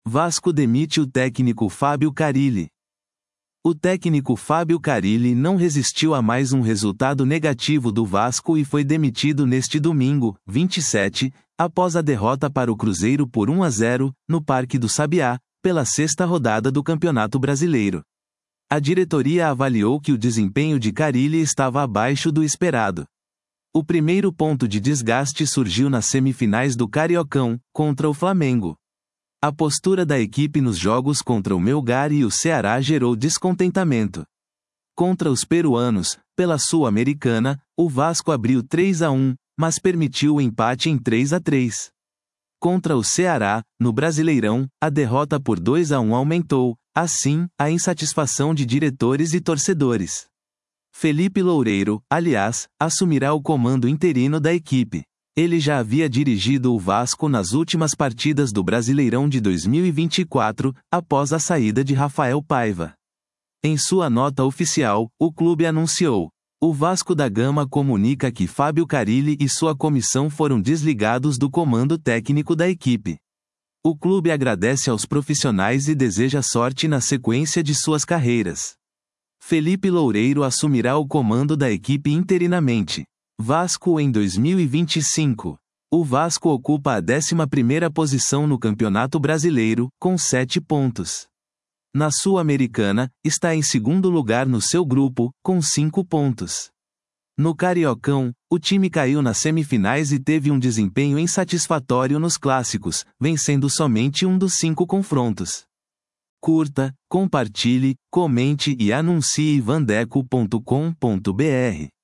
Vasco demite o técnico Fábio Carille. O técnico Fábio Carille não resistiu a mais um resultado negativo do Vasco e foi demitido neste domingo, 27, após a derrota para o Cruzeiro por 1-0, no Parque do Sabiá, pela sexta rodada do Campeonato Brasileiro. A diretoria avaliou que o desempenho de Carille estava abaixo do esperado. O primeiro ponto de desgaste surgiu nas semifinais do Cariocão, contra o Flamengo. A postura da equipe nos jogos contra o Melgar e o Ceará gerou descontentamento. Contra os peruanos, pela Sul-Americana, o Vasco abriu 3-1, mas permitiu o empate em 3-3. Contra o Ceará, no Brasileirão, a derrota por 2-1 aumentou, assim, a insatisfação de diretores e torcedores. Felipe Loureiro, aliás, assumirá o comando interino da equipe. Ele já havia dirigido o Vasco nas últimas partidas do Brasileirão de 2024, após a saída de Rafael Paiva. Em sua nota oficial, o clube anunciou: o Vasco da Gama comunica que Fábio Carille e sua comissão foram desligados do comando técnico da equipe. O clube agradece aos profissionais e deseja sorte na sequência de suas carreiras. Felipe Loureiro assumirá o comando da equipe interinamente. Vasco em 2025. O Vasco ocupa a 11ª posição no Campeonato Brasileiro, com 7 pontos. Na Sul-Americana, está em segundo lugar no seu grupo, com 5 pontos. No Cariocão, o time caiu nas semifinais e teve um desempenho insatisfatório nos clássicos, vencendo somente um dos 5 confrontos. Curta, compartilhe, comente e anuncie vandeco.com.br.